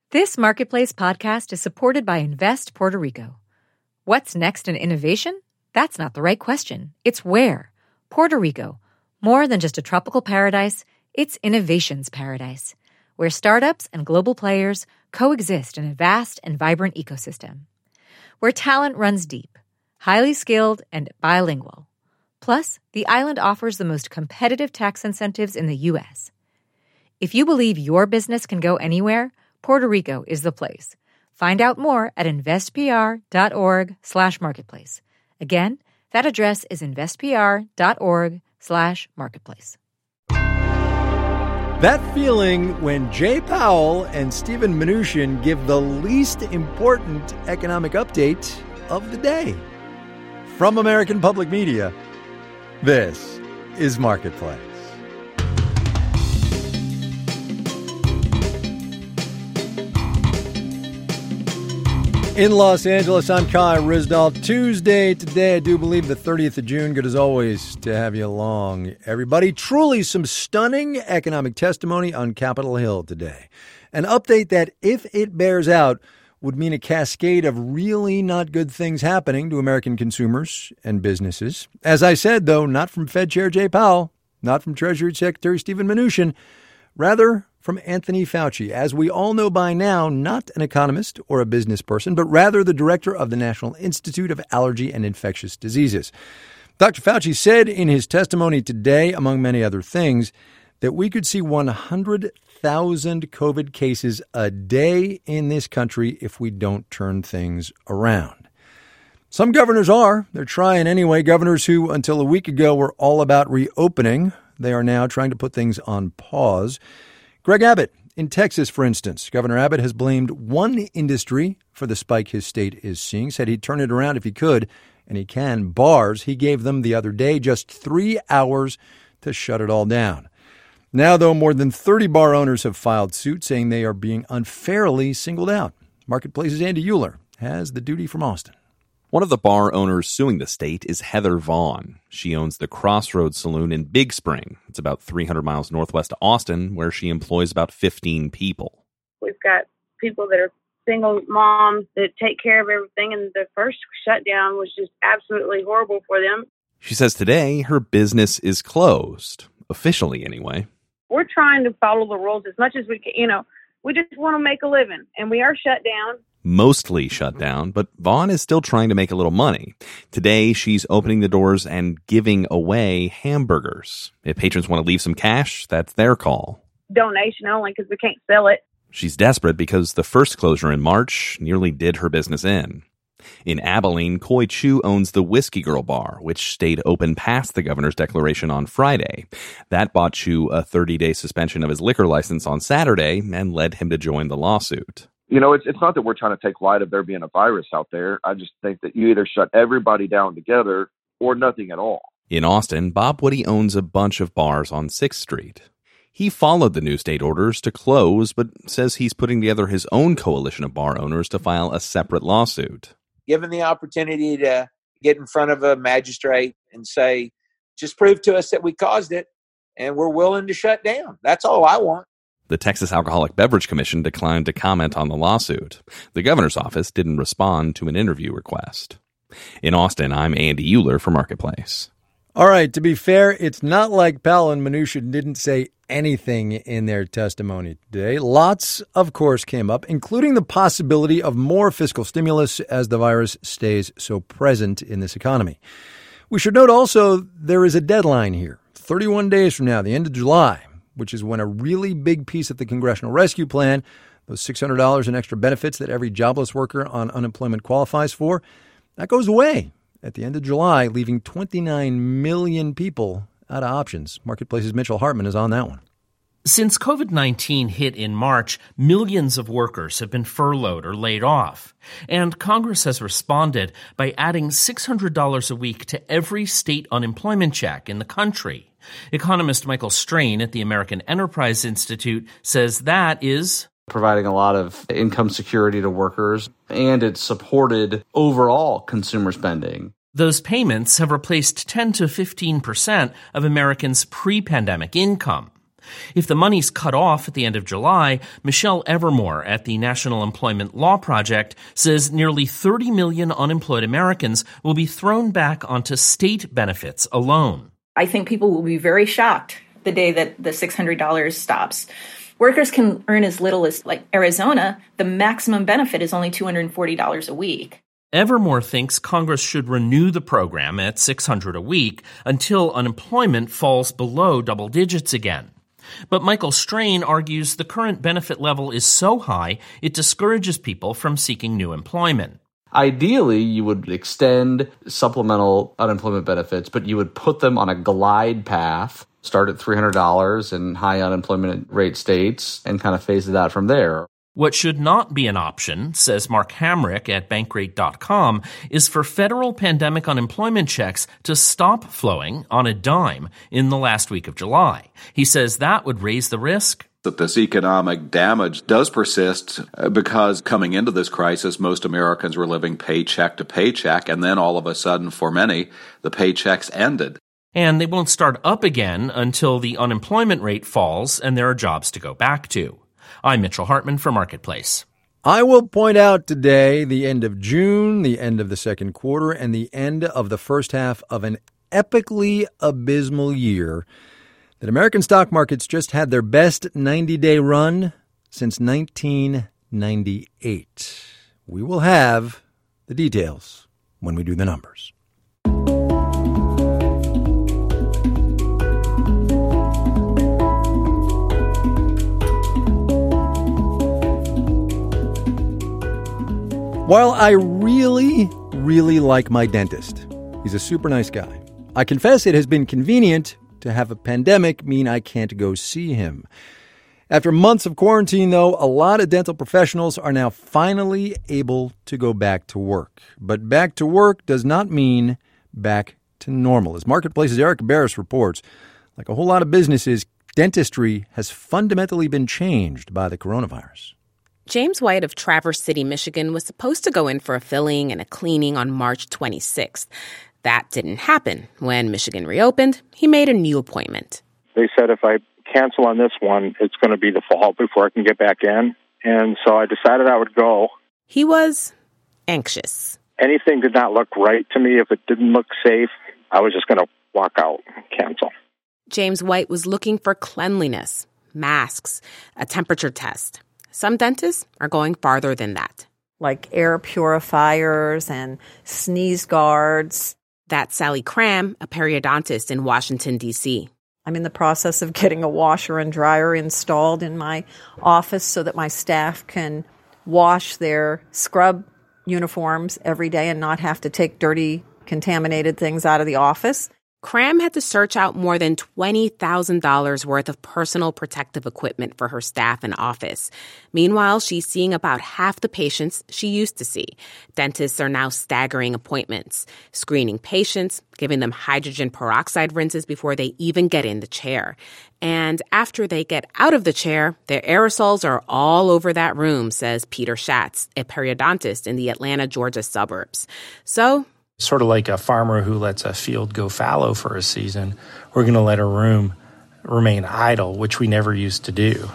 This Marketplace podcast is supported by Invest Puerto Rico. What's next in innovation? That's not the right question. It's where. Puerto Rico. More than just a tropical paradise, it's innovation's paradise, where startups and global players coexist in a vast and vibrant ecosystem. Where talent runs deep, highly skilled, and bilingual. Plus, the island offers the most competitive tax incentives in the U.S. If you believe your business can go anywhere, Puerto Rico is the place. Find out more at investpr.org/marketplace. Again, that address is investpr.org/marketplace. That feeling when Jay Powell and Steven Mnuchin give the least important economic update of the day. From American Public Media, this is Marketplace. In Los Angeles, I'm Kai Ryssdal. Tuesday today, I do believe the 30th of June. Good as always to have you along, everybody. Truly some stunning economic testimony on Capitol Hill today. An update that, if it bears out, would mean a cascade of really not good things happening to American consumers and businesses. As I said, though, not from Fed Chair Jay Powell, not from Treasury Secretary Steven Mnuchin, rather from Anthony Fauci. As we all know by now, not an economist or a business person, but rather the director of the National Institute of Allergy and Infectious Diseases. Dr. Fauci said in his testimony today, among many other things, that we could see 100,000 COVID cases a day in this country if we don't turn things around. Some governors are. They're trying anyway. Governors who, until a week ago, were all about reopening, they are now trying to put things on pause. Greg Abbott in Texas, for instance. Governor Abbott has blamed one industry for the spike his state is seeing, said he'd turn it around if he could, and he can. Bars, he gave them the other day just 3 hours to shut it all down. Now, though, more than 30 bar owners have filed suit saying they are being unfairly singled out. Marketplace's Andy Euler has the duty from Austin. One of the bar owners suing the state is Heather Vaughn. She owns the Crossroads Saloon in Big Spring. It's about 300 miles northwest of Austin, where she employs about 15 people. We've got people that are single moms that take care of everything, and the first shutdown was just absolutely horrible for them. She says today her business is closed, officially anyway. We're trying to follow the rules as much as we can. We just want to make a living, and we are shut down. Mostly shut down, but Vaughn is still trying to make a little money. Today, she's opening the doors and giving away hamburgers. If patrons want to leave some cash, that's their call. Donation only because we can't sell it. She's desperate because the first closure in March nearly did her business in. In Abilene, Coy Chu owns the Whiskey Girl Bar, which stayed open past the governor's declaration on Friday. That bought Chu a 30-day suspension of his liquor license on Saturday and led him to join the lawsuit. It's not that we're trying to take light of there being a virus out there. I just think that you either shut everybody down together or nothing at all. In Austin, Bob Woody owns a bunch of bars on 6th Street. He followed the new state orders to close, but says he's putting together his own coalition of bar owners to file a separate lawsuit. Given the opportunity to get in front of a magistrate and say, just prove to us that we caused it, and we're willing to shut down. That's all I want. The Texas Alcoholic Beverage Commission declined to comment on the lawsuit. The governor's office didn't respond to an interview request. In Austin, I'm Andy Euler for Marketplace. All right, to be fair, it's not like Powell and Mnuchin didn't say anything in their testimony today. Lots, of course, came up, including the possibility of more fiscal stimulus as the virus stays so present in this economy. We should note also there is a deadline here, 31 days from now, the end of July, which is when a really big piece of the Congressional Rescue Plan, those $600 in extra benefits that every jobless worker on unemployment qualifies for, that goes away at the end of July, leaving 29 million people out of options. Marketplace's Mitchell Hartman is on that one. Since COVID-19 hit in March, millions of workers have been furloughed or laid off. And Congress has responded by adding $600 a week to every state unemployment check in the country. Economist Michael Strain at the American Enterprise Institute says that is providing a lot of income security to workers, and it's supported overall consumer spending. Those payments have replaced 10 to 15% of Americans' pre-pandemic income. If the money's cut off at the end of July, Michelle Evermore at the National Employment Law Project says nearly 30 million unemployed Americans will be thrown back onto state benefits alone. I think people will be very shocked the day that the $600 stops. Workers can earn as little as, like Arizona, the maximum benefit is only $240 a week. Evermore thinks Congress should renew the program at $600 a week until unemployment falls below double digits again. But Michael Strain argues the current benefit level is so high it discourages people from seeking new employment. Ideally, you would extend supplemental unemployment benefits, but you would put them on a glide path, start at $300 in high unemployment rate states, and kind of phase it out from there. What should not be an option, says Mark Hamrick at Bankrate.com, is for federal pandemic unemployment checks to stop flowing on a dime in the last week of July. He says that would raise the risk that this economic damage does persist because coming into this crisis, most Americans were living paycheck to paycheck, and then all of a sudden, for many, the paychecks ended. And they won't start up again until the unemployment rate falls and there are jobs to go back to. I'm Mitchell Hartman for Marketplace. I will point out today the end of June, the end of the second quarter, and the end of the first half of an epically abysmal year that American stock markets just had their best 90-day run since 1998. We will have the details when we do the numbers. While I really, really like my dentist, he's a super nice guy, I confess it has been convenient to have a pandemic mean I can't go see him. After months of quarantine, though, a lot of dental professionals are now finally able to go back to work. But back to work does not mean back to normal. As Marketplace's Eric Barris reports, like a whole lot of businesses, dentistry has fundamentally been changed by the coronavirus. James White of Traverse City, Michigan, was supposed to go in for a filling and a cleaning on March 26th. That didn't happen. When Michigan reopened, he made a new appointment. They said if I cancel on this one, it's going to be the fall before I can get back in. And so I decided I would go. He was anxious. Anything did not look right to me. If it didn't look safe, I was just going to walk out and cancel. James White was looking for cleanliness, masks, a temperature test. Some dentists are going farther than that. Like air purifiers and sneeze guards. That's Sally Cram, a periodontist in Washington, D.C. I'm in the process of getting a washer and dryer installed in my office so that my staff can wash their scrub uniforms every day and not have to take dirty, contaminated things out of the office. Cram had to search out more than $20,000 worth of personal protective equipment for her staff and office. Meanwhile, she's seeing about half the patients she used to see. Dentists are now staggering appointments, screening patients, giving them hydrogen peroxide rinses before they even get in the chair. And after they get out of the chair, their aerosols are all over that room, says Peter Schatz, a periodontist in the Atlanta, Georgia suburbs. So sort of like a farmer who lets a field go fallow for a season, we're going to let a room remain idle, which we never used to do,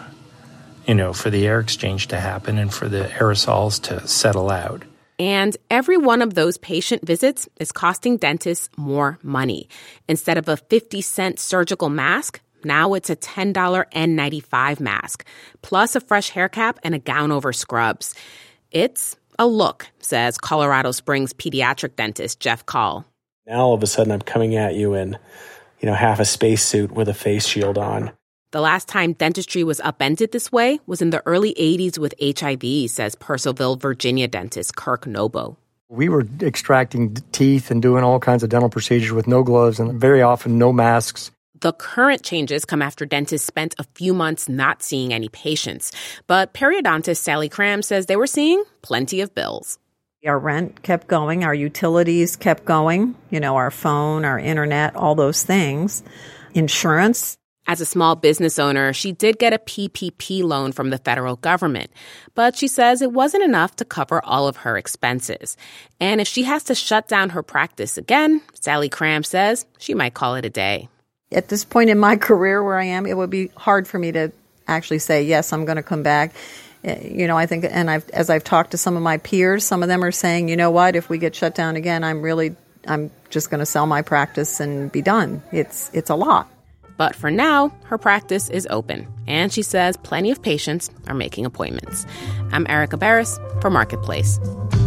for the air exchange to happen and for the aerosols to settle out. And every one of those patient visits is costing dentists more money. Instead of a 50-cent surgical mask, now it's a $10 N95 mask, plus a fresh hair cap and a gown over scrubs. It's a look, says Colorado Springs pediatric dentist Jeff Call. Now all of a sudden I'm coming at you in, half a spacesuit with a face shield on. The last time dentistry was upended this way was in the early 80s with HIV, says Purcellville, Virginia dentist Kirk Nobo. We were extracting teeth and doing all kinds of dental procedures with no gloves and very often no masks. The current changes come after dentists spent a few months not seeing any patients. But periodontist Sally Cram says they were seeing plenty of bills. Our rent kept going. Our utilities kept going. Our phone, our internet, all those things. Insurance. As a small business owner, she did get a PPP loan from the federal government. But she says it wasn't enough to cover all of her expenses. And if she has to shut down her practice again, Sally Cram says she might call it a day. At this point in my career where I am, it would be hard for me to actually say, yes, I'm going to come back. I think, and as I've talked to some of my peers, some of them are saying, you know what, if we get shut down again, I'm just going to sell my practice and be done. It's a lot. But for now, her practice is open, and she says plenty of patients are making appointments. I'm Erica Barris for Marketplace.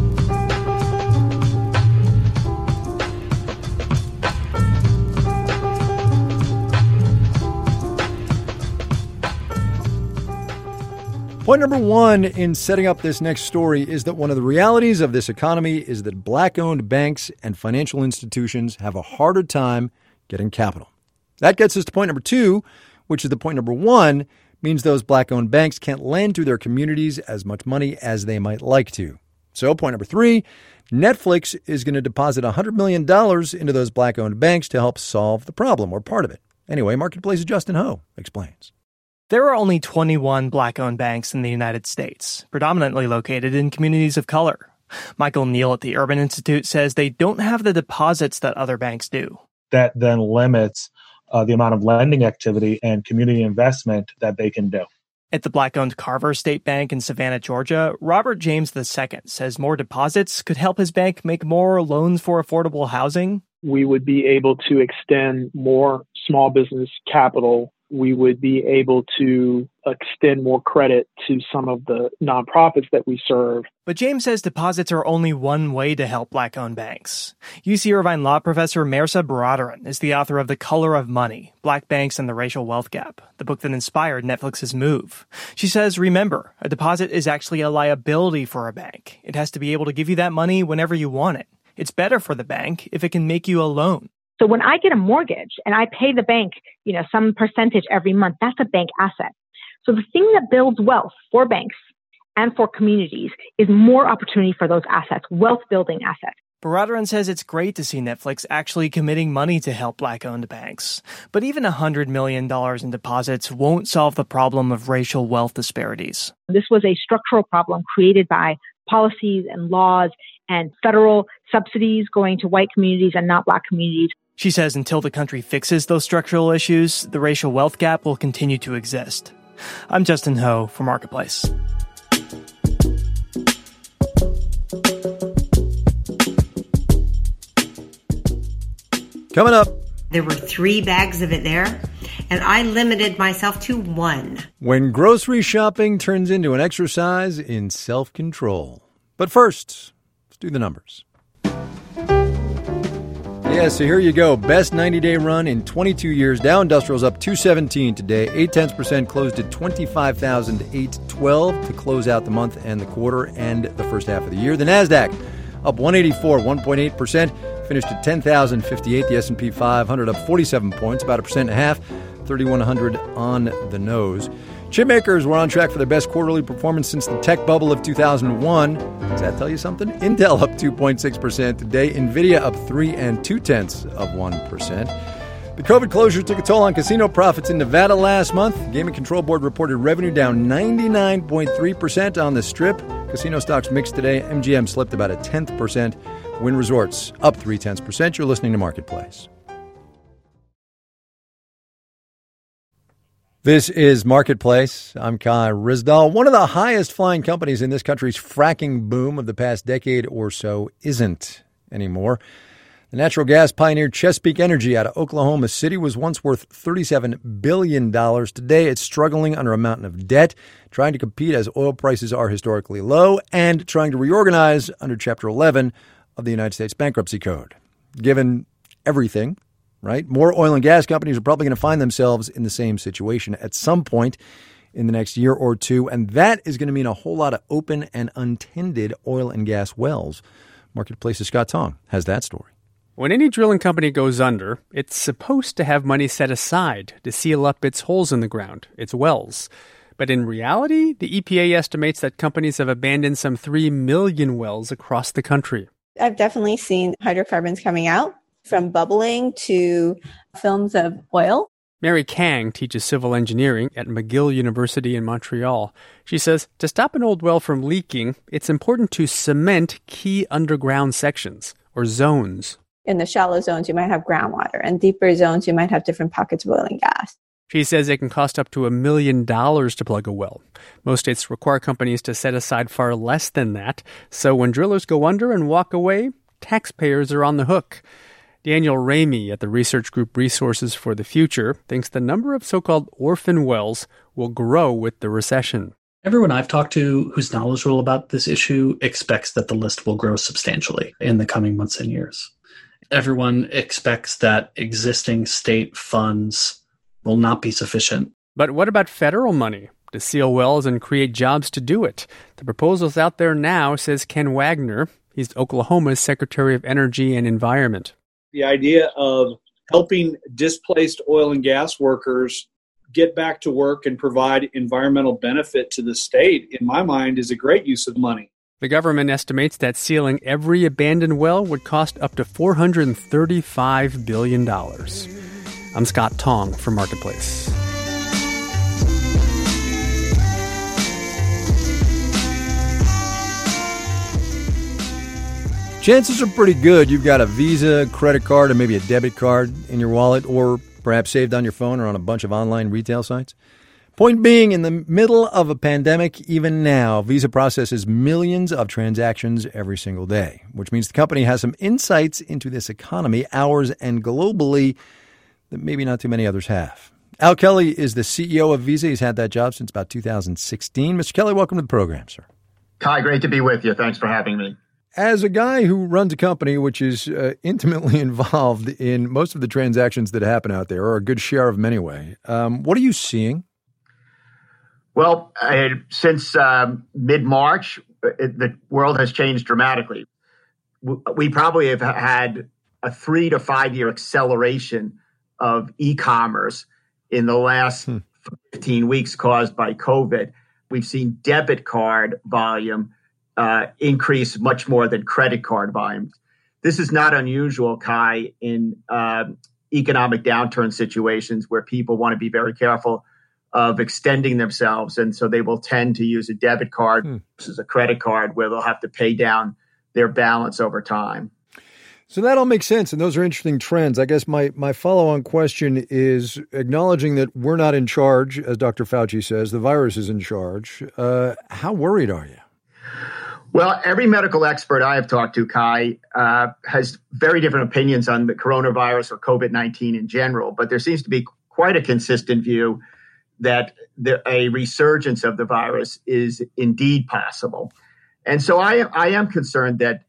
Point number one in setting up this next story is that one of the realities of this economy is that black-owned banks and financial institutions have a harder time getting capital. That gets us to point number two, which is the point number one, means those black-owned banks can't lend to their communities as much money as they might like to. So point number three, Netflix is going to deposit $100 million into those black-owned banks to help solve the problem, or part of it. Anyway, Marketplace's Justin Ho explains. There are only 21 black-owned banks in the United States, predominantly located in communities of color. Michael Neal at the Urban Institute says they don't have the deposits that other banks do. That then limits the amount of lending activity and community investment that they can do. At the black-owned Carver State Bank in Savannah, Georgia, Robert James II says more deposits could help his bank make more loans for affordable housing. We would be able to extend more small business capital. We would be able to extend more credit to some of the nonprofits that we serve. But James says deposits are only one way to help black-owned banks. UC Irvine law professor Mehrsa Baradaran is the author of The Color of Money, Black Banks and the Racial Wealth Gap, the book that inspired Netflix's move. She says, remember, a deposit is actually a liability for a bank. It has to be able to give you that money whenever you want it. It's better for the bank if it can make you a loan. So when I get a mortgage and I pay the bank, some percentage every month, that's a bank asset. So the thing that builds wealth for banks and for communities is more opportunity for those assets, wealth building assets. Baradaran says it's great to see Netflix actually committing money to help black-owned banks. But even $100 million in deposits won't solve the problem of racial wealth disparities. This was a structural problem created by policies and laws and federal subsidies going to white communities and not black communities. She says until the country fixes those structural issues, the racial wealth gap will continue to exist. I'm Justin Ho for Marketplace. Coming up. There were 3 bags of it there, and I limited myself to 1. When grocery shopping turns into an exercise in self-control. But first, let's do the numbers. Yeah, so here you go. Best 90-day run in 22 years. Dow Industrial's up 217 today. 0.8% closed at 25,812 to close out the month and the quarter and the first half of the year. The Nasdaq up 184, 1.8%, finished at 10,058. The S&P 500 up 47 points, about 1.5%, 3,100 on the nose. Chipmakers were on track for their best quarterly performance since the tech bubble of 2001. Does that tell you something? Intel up 2.6% today. NVIDIA up 3.2%. The COVID closure took a toll on casino profits in Nevada last month. The Gaming Control Board reported revenue down 99.3% on the Strip. Casino stocks mixed today. MGM slipped about 0.1%. Wynn Resorts up 0.3%. You're listening to Marketplace. This is Marketplace. I'm Kai Ryssdal. One of the highest flying companies in this country's fracking boom of the past decade or so isn't anymore. The natural gas pioneer Chesapeake Energy out of Oklahoma City was once worth $37 billion. Today, it's struggling under a mountain of debt, trying to compete as oil prices are historically low, and trying to reorganize under Chapter 11 of the United States Bankruptcy Code. Given everything, right, more oil and gas companies are probably going to find themselves in the same situation at some point in the next year or two, and that is going to mean a whole lot of open and untended oil and gas wells. Marketplace's Scott Tong has that story. When any drilling company goes under, it's supposed to have money set aside to seal up its holes in the ground, its wells. But in reality, the EPA estimates that companies have abandoned some 3 million wells across the country. I've definitely seen hydrocarbons coming out, from bubbling to films of oil. Mary Kang teaches civil engineering at McGill University in Montreal. She says to stop an old well from leaking, it's important to cement key underground sections, or zones. In the shallow zones, you might have groundwater, and deeper zones, you might have different pockets of oil and gas. She says it can cost up to $1 million to plug a well. Most states require companies to set aside far less than that. So when drillers go under and walk away, taxpayers are on the hook. Daniel Ramey at the research group Resources for the Future thinks the number of so-called orphan wells will grow with the recession. Everyone I've talked to who's knowledgeable about this issue expects that the list will grow substantially in the coming months and years. Everyone expects that existing state funds will not be sufficient. But what about federal money to seal wells and create jobs to do it? The proposal's out there now, says Ken Wagner. He's Oklahoma's Secretary of Energy and Environment. The idea of helping displaced oil and gas workers get back to work and provide environmental benefit to the state, in my mind, is a great use of money. The government estimates that sealing every abandoned well would cost up to $435 billion. I'm Scott Tong for Marketplace. Chances are pretty good you've got a Visa, credit card, or maybe a debit card in your wallet, or perhaps saved on your phone or on a bunch of online retail sites. Point being, in the middle of a pandemic, even now, Visa processes millions of transactions every single day, which means the company has some insights into this economy, ours and globally, that maybe not too many others have. Al Kelly is the CEO of Visa. He's had that job since about 2016. Mr. Kelly, welcome to the program, sir. Kai, great to be with you. Thanks for having me. As a guy who runs a company which is intimately involved in most of the transactions that happen out there, or a good share of them anyway, what are you seeing? Well, since mid-March, the world has changed dramatically. We probably have had a 3 to 5 year acceleration of e-commerce in the last 15 weeks caused by COVID. We've seen debit card volume increase much more than credit card volume. This is not unusual, Kai, in economic downturn situations where people want to be very careful of extending themselves. And so they will tend to use a debit card versus a credit card where they'll have to pay down their balance over time. So that all makes sense, and those are interesting trends. I guess my follow-on question is, acknowledging that we're not in charge, as Dr. Fauci says, the virus is in charge, how worried are you? Well, every medical expert I have talked to, Kai, has very different opinions on the coronavirus or COVID-19 in general, but there seems to be quite a consistent view that a resurgence of the virus is indeed possible. And so I am concerned that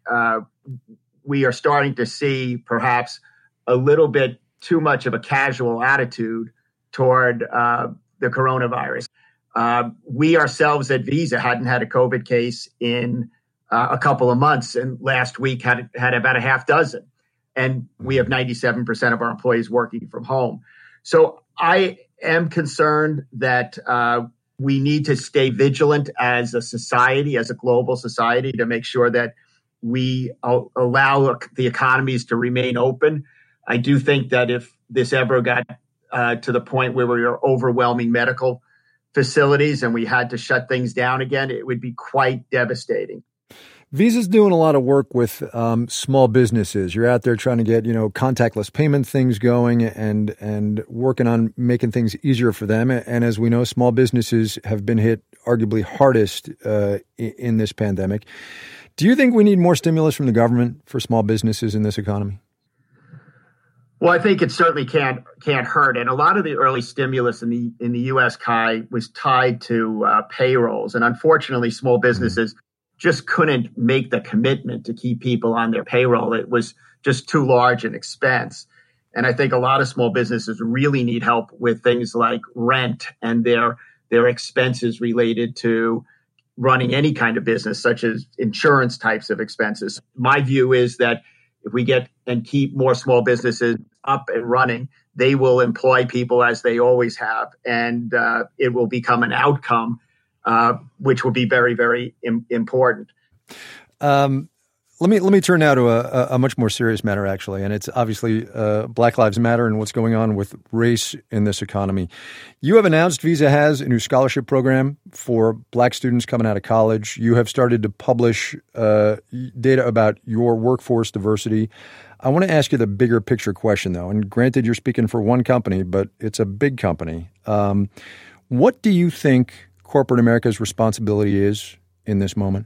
we are starting to see perhaps a little bit too much of a casual attitude toward the coronavirus. We ourselves at Visa hadn't had a COVID case in a couple of months, and last week had about a half dozen. And we have 97% of our employees working from home. So I am concerned that we need to stay vigilant as a society, as a global society, to make sure that we allow the economies to remain open. I do think that if this ever got to the point where we were overwhelming medical facilities and we had to shut things down again, it would be quite devastating. Visa's doing a lot of work with small businesses. You're out there trying to get, contactless payment things going and working on making things easier for them. And as we know, small businesses have been hit arguably hardest in this pandemic. Do you think we need more stimulus from the government for small businesses in this economy? Well, I think it certainly can't hurt. And a lot of the early stimulus in the U.S., Kai, was tied to payrolls. And unfortunately, small businesses just couldn't make the commitment to keep people on their payroll. It was just too large an expense. And I think a lot of small businesses really need help with things like rent and their expenses related to running any kind of business, such as insurance types of expenses. My view is that if we get and keep more small businesses up and running, they will employ people as they always have, and it will become an outcome which will be very, very important. Let me turn now to a much more serious matter, actually, and it's obviously Black Lives Matter and what's going on with race in this economy. You have announced Visa has a new scholarship program for Black students coming out of college. You have started to publish data about your workforce diversity. I want to ask you the bigger picture question, though, and granted you're speaking for one company, but it's a big company. What do you think corporate America's responsibility is in this moment?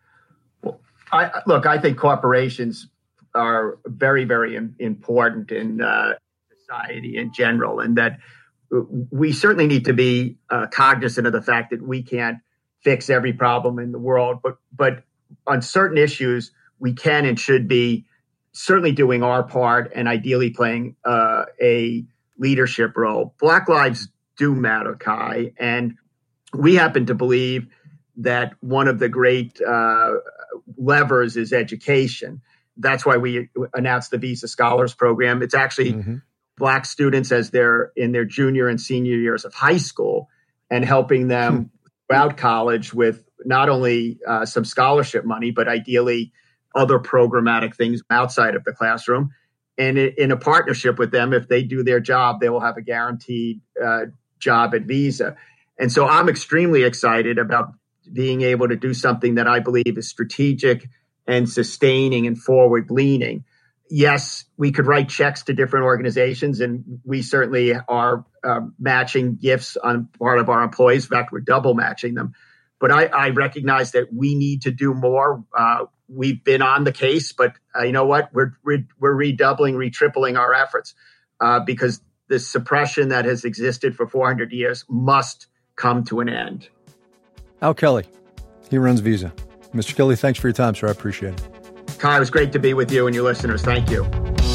I think corporations are very, very important in society in general, and that we certainly need to be cognizant of the fact that we can't fix every problem in the world, but on certain issues, we can and should be certainly doing our part and ideally playing a leadership role. Black lives do matter, Kai, and we happen to believe that one of the great levers is education. That's why we announced the Visa Scholars Program. It's actually Black students as they're in their junior and senior years of high school and helping them throughout college with not only some scholarship money, but ideally other programmatic things outside of the classroom. And in a partnership with them, if they do their job, they will have a guaranteed job at Visa. And so I'm extremely excited about being able to do something that I believe is strategic and sustaining and forward-leaning. Yes, we could write checks to different organizations, and we certainly are matching gifts on part of our employees. In fact, we're double matching them. But I recognize that we need to do more. We've been on the case, but you know what? We're redoubling, tripling our efforts because the suppression that has existed for 400 years must come to an end. Al Kelly, he runs Visa. Mr. Kelly, thanks for your time, sir. I appreciate it. Kai, it was great to be with you and your listeners. Thank you.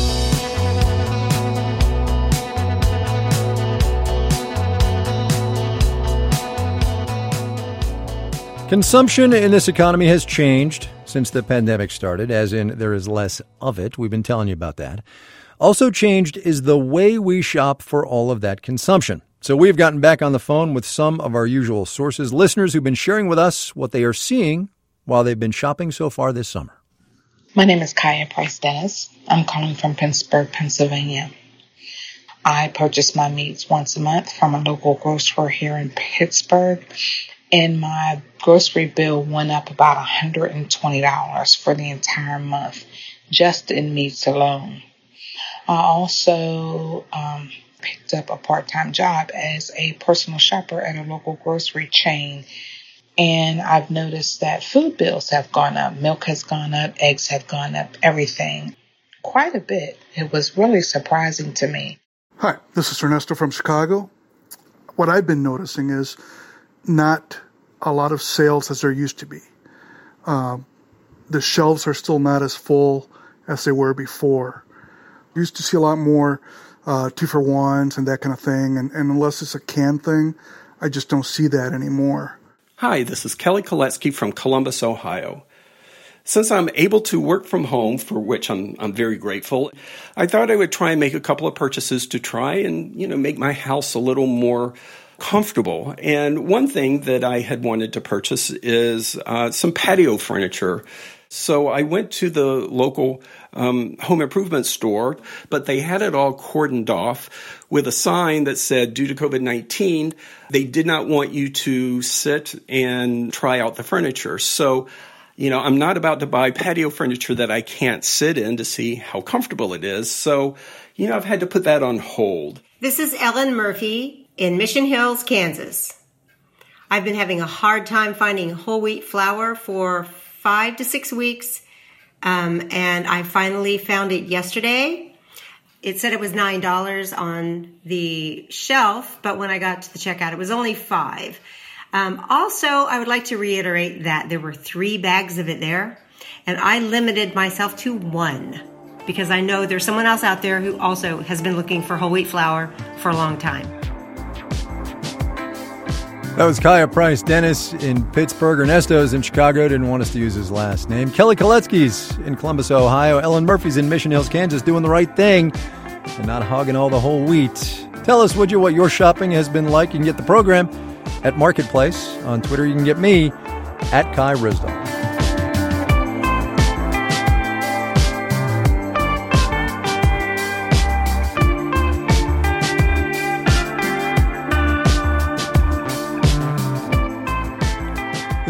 Consumption in this economy has changed since the pandemic started, as in there is less of it. We've been telling you about that. Also changed is the way we shop for all of that consumption. So we've gotten back on the phone with some of our usual sources, listeners who've been sharing with us what they are seeing while they've been shopping so far this summer. My name is Kaya Price Dennis. I'm calling from Pittsburgh, Pennsylvania. I purchase my meats once a month from a local grocer here in Pittsburgh, and my grocery bill went up about $120 for the entire month, just in meats alone. I also picked up a part-time job as a personal shopper at a local grocery chain. And I've noticed that food bills have gone up. Milk has gone up. Eggs have gone up. Everything. Quite a bit. It was really surprising to me. Hi, this is Ernesto from Chicago. What I've been noticing is not a lot of sales as there used to be. The shelves are still not as full as they were before. We used to see a lot more 2-for-1s and that kind of thing. And unless it's a canned thing, I just don't see that anymore. Hi, this is Kelly Koletsky from Columbus, Ohio. Since I'm able to work from home, for which I'm very grateful, I thought I would try and make a couple of purchases to try and, make my house a little more comfortable. And one thing that I had wanted to purchase is some patio furniture. So I went to the local home improvement store, but they had it all cordoned off with a sign that said, due to COVID-19, they did not want you to sit and try out the furniture. So, I'm not about to buy patio furniture that I can't sit in to see how comfortable it is. So, I've had to put that on hold. This is Ellen Murphy in Mission Hills, Kansas. I've been having a hard time finding whole wheat flour for 5 to 6 weeks, and I finally found it yesterday. It said it was $9 on the shelf, but when I got to the checkout, it was only $5. Also, I would like to reiterate that there were 3 bags of it there, and I limited myself to 1 because I know there's someone else out there who also has been looking for whole wheat flour for a long time. That was Kaya Price Dennis in Pittsburgh. Ernesto's in Chicago. Didn't want us to use his last name. Kelly Koletsky's in Columbus, Ohio. Ellen Murphy's in Mission Hills, Kansas, doing the right thing and not hogging all the whole wheat. Tell us, would you, what your shopping has been like. You can get the program at Marketplace. On Twitter, you can get me at Kai Ryssdal.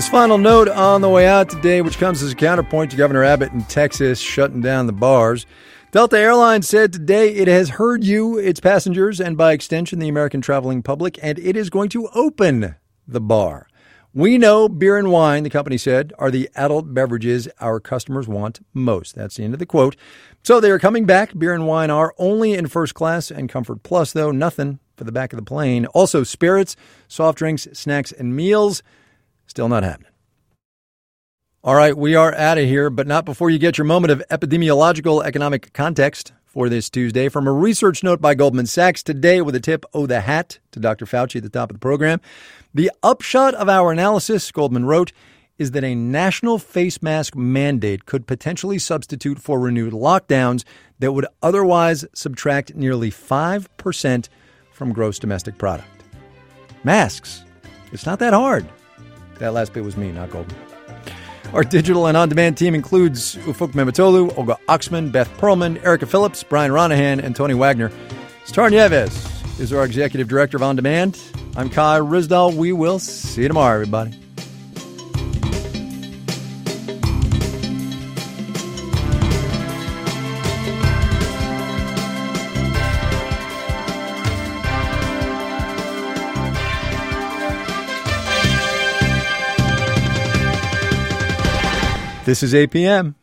This final note on the way out today, which comes as a counterpoint to Governor Abbott in Texas shutting down the bars. Delta Airlines said today it has heard you, its passengers, and by extension, the American traveling public, and it is going to open the bar. We know beer and wine, the company said, are the adult beverages our customers want most. That's the end of the quote. So they are coming back. Beer and wine are only in first class and Comfort Plus, though. Nothing for the back of the plane. Also, spirits, soft drinks, snacks, and meals, still not happening. All right, we are out of here, but not before you get your moment of epidemiological economic context for this Tuesday. From a research note by Goldman Sachs today with a tip, oh, the hat, to Dr. Fauci at the top of the program. The upshot of our analysis, Goldman wrote, is that a national face mask mandate could potentially substitute for renewed lockdowns that would otherwise subtract nearly 5% from gross domestic product. Masks. It's not that hard. That last bit was me, not Goldman. Our digital and on-demand team includes Ufuk Memetolu, Olga Oxman, Beth Perlman, Erica Phillips, Brian Ronahan, and Tony Wagner. Star Nieves is our executive director of On Demand. I'm Kai Ryssdal. We will see you tomorrow, everybody. This is APM.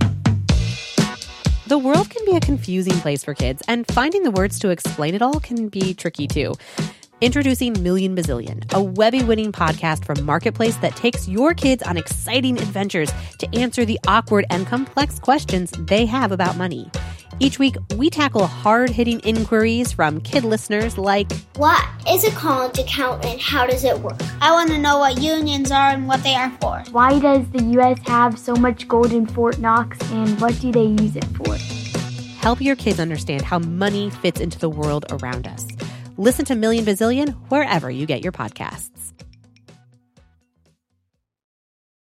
The world can be a confusing place for kids, and finding the words to explain it all can be tricky too. Introducing Million Bazillion, a Webby-winning podcast from Marketplace that takes your kids on exciting adventures to answer the awkward and complex questions they have about money. Each week, we tackle hard-hitting inquiries from kid listeners like, what is a college account and how does it work? I want to know what unions are and what they are for. Why does the U.S. have so much gold in Fort Knox and what do they use it for? Help your kids understand how money fits into the world around us. Listen to Million Bazillion wherever you get your podcasts.